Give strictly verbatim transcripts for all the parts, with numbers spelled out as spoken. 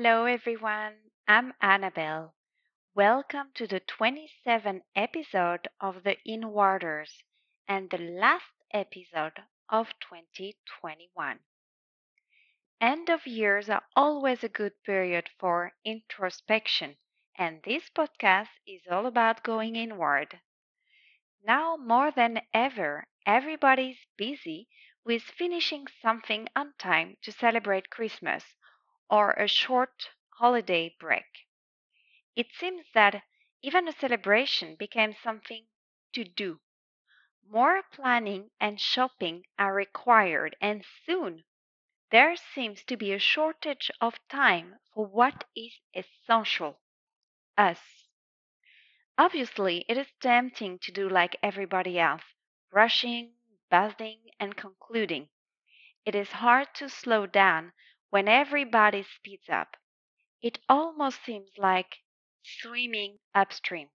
Hello, everyone. I'm Annabelle. Welcome to the twenty-seventh episode of the Inwarders and the last episode of twenty twenty-one. End of years are always a good period for introspection, and this podcast is all about going inward. Now more than ever, everybody's busy with finishing something on time to celebrate Christmas or a short holiday break. It seems that even a celebration became something to do. More planning and shopping are required, and soon there seems to be a shortage of time for what is essential us. Obviously, it is tempting to do like everybody else, rushing, buzzing, and concluding. It is hard to slow down when everybody speeds up. It almost seems like swimming upstream.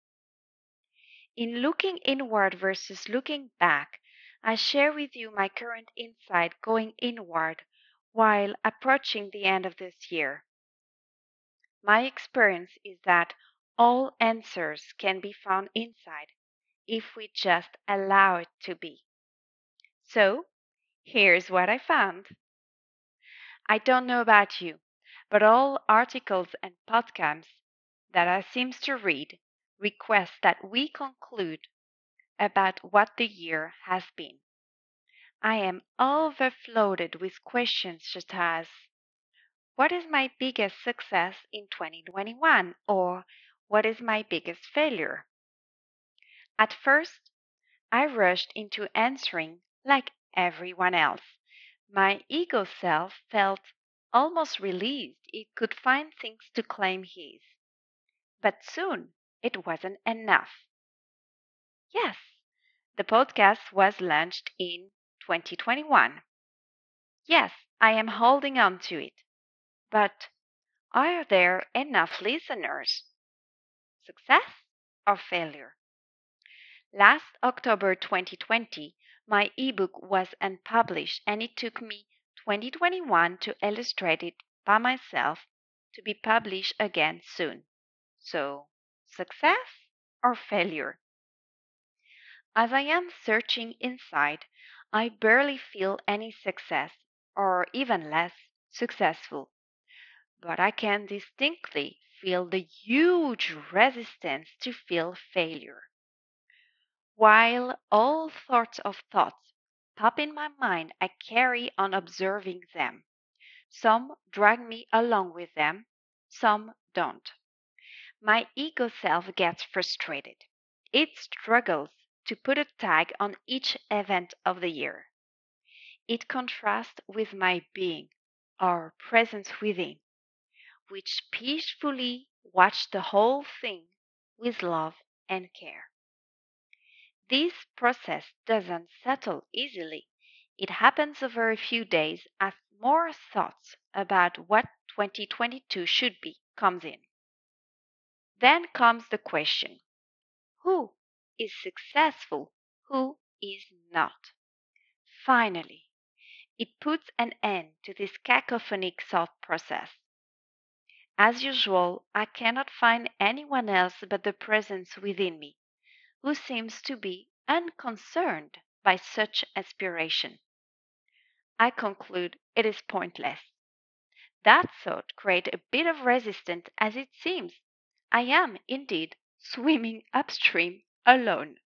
In looking inward versus looking back, I share with you my current insight going inward while approaching the end of this year. My experience is that all answers can be found inside if we just allow it to be. So, here's what I found. I don't know about you, but all articles and podcasts that I seem to read request that we conclude about what the year has been. I am overflooded with questions such as what is my biggest success in twenty twenty-one or what is my biggest failure? At first, I rushed into answering like everyone else. My ego self felt almost relieved it could find things to claim his. But soon it wasn't enough. Yes, the podcast was launched in twenty twenty-one. Yes, I am holding on to it. But are there enough listeners? Success or failure? Last October twenty twenty, my ebook was unpublished and it took me twenty twenty-one to illustrate it by myself to be published again soon. So, success or failure? As I am searching inside, I barely feel any success, or even less successful. But I can distinctly feel the huge resistance to feel failure. While all sorts of thoughts pop in my mind, I carry on observing them. Some drag me along with them, some don't. My ego self gets frustrated. It struggles to put a tag on each event of the year. It contrasts with my being, or presence within, which peacefully watch the whole thing with love and care. This process doesn't settle easily. It happens over a few days as more thoughts about what twenty twenty-two should be comes in. Then comes the question, who is successful? Who is not? Finally, it puts an end to this cacophonic thought process. As usual, I cannot find anyone else but the presence within me, who seems to be unconcerned by such aspiration. I conclude it is pointless. That thought creates a bit of resistance as it seems I am indeed swimming upstream alone.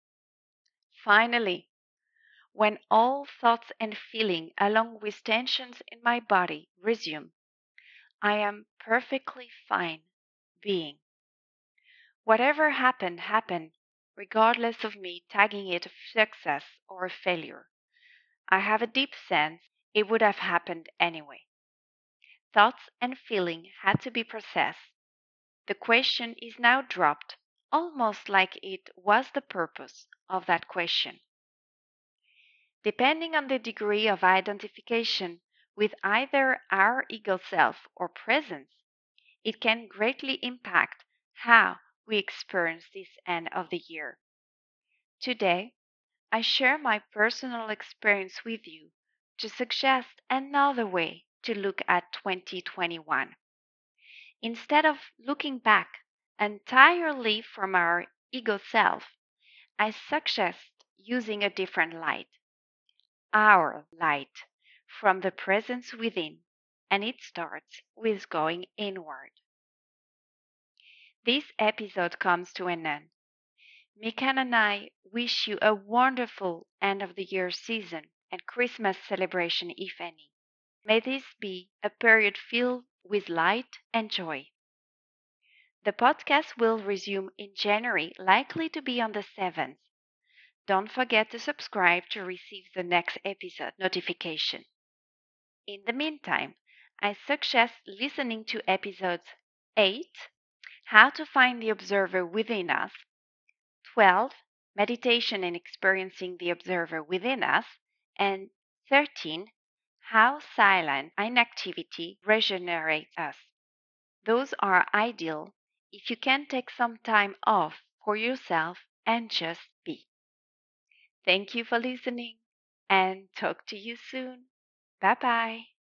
Finally, when all thoughts and feeling along with tensions in my body resume, I am perfectly fine being. Whatever happened, happened, regardless of me tagging it a success or a failure. I have a deep sense it would have happened anyway. Thoughts and feeling had to be processed. The question is now dropped, almost like it was the purpose of that question. Depending on the degree of identification with either our ego self or presence, it can greatly impact how we experience this end of the year. Today, I share my personal experience with you to suggest another way to look at twenty twenty-one. Instead of looking back entirely from our ego self, I suggest using a different light, our light, from the presence within, and it starts with going inward. This episode comes to an end. Mikan and I wish you a wonderful end of the year season and Christmas celebration, if any. May this be a period filled with light and joy. The podcast will resume in January, likely to be on the seventh. Don't forget to subscribe to receive the next episode notification. In the meantime, I suggest listening to episodes eight, How to Find the Observer Within Us, twelve, Meditation and Experiencing the Observer Within Us, and thirteen, How Silent Inactivity Regenerates Us. Those are ideal if you can take some time off for yourself and just be. Thank you for listening and talk to you soon. Bye bye.